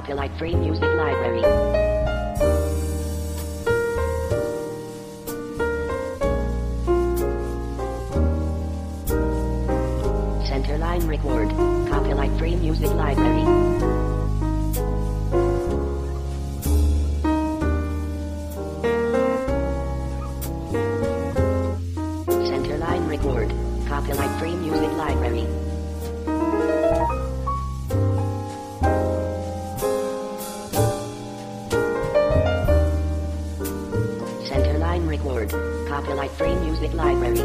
Copyright Free Music Library. Centerline Record. Copyright Free Music Library. Centerline Record. Copyright Free Music Library. Centerline Record. Copyright Free Music Library.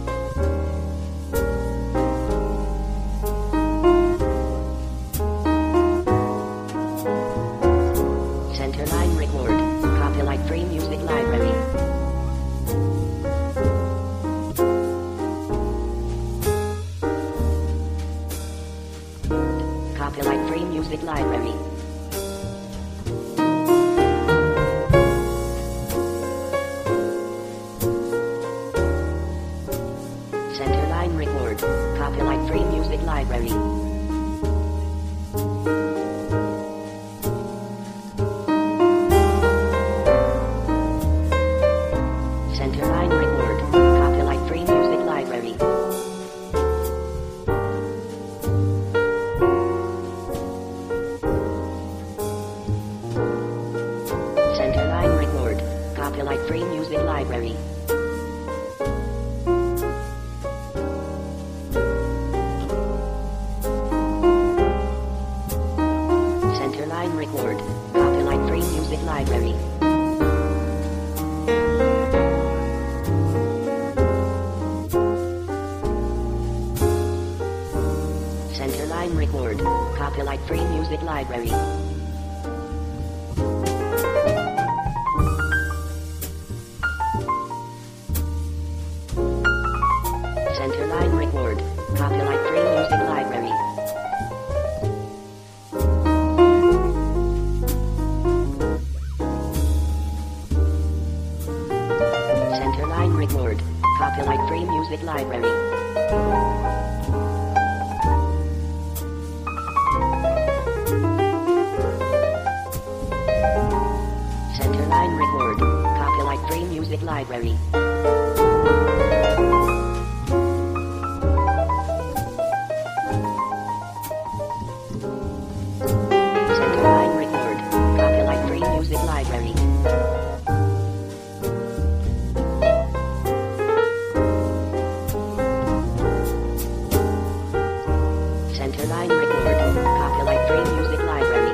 Centerline Record. Copyright Free Music Library. Copyright Free Music Library. Centerline Record. Copyright Free Music Library. Centerline Record. Copyright Free Music Library. Centerline Record. Copyright Free Music Library. Centerline Record. Copyright Free Music Library. Centerline Record. Copyright Free Music Library. Centerline Record. Copyright Free Music Library. Centerline Record. Copyright Free Music Library. Centerline Record. Copyright Free Music Library. Centerline Record. Copyright Free Music Library. Centerline Record. Copyright Free Music Library.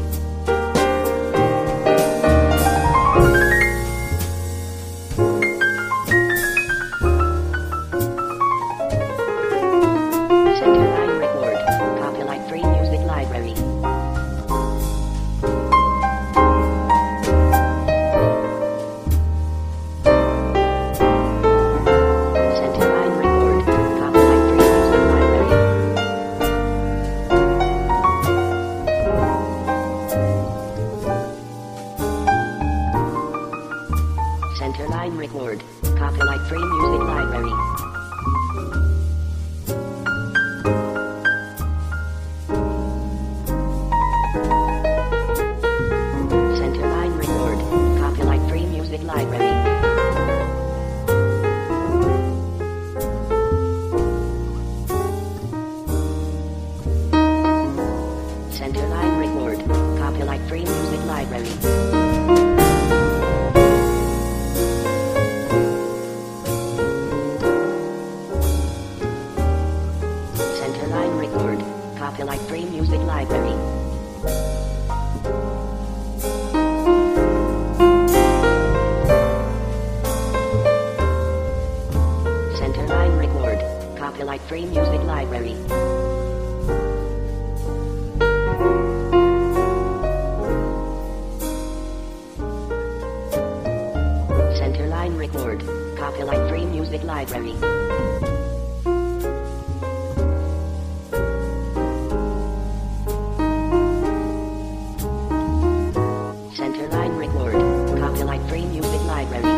Centerline Record. Copyright Free Music Library. Centerline Record. Copyright Free Music Library. Centerline Record. Copyright Free Music Library. Centerline Record. Copyright Free Music Library. Centerline Record. Copyright Free Music Library. Centerline Record. Copyright Free Music Library. Centerline Record. Copyright Free Music Library. Centerline Record. Copyright Free Music Library. Centerline Record. Copyright Free Music Library.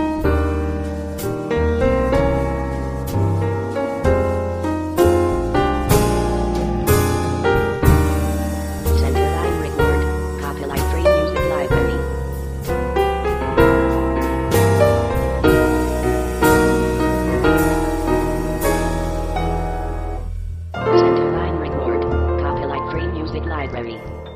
Music Library.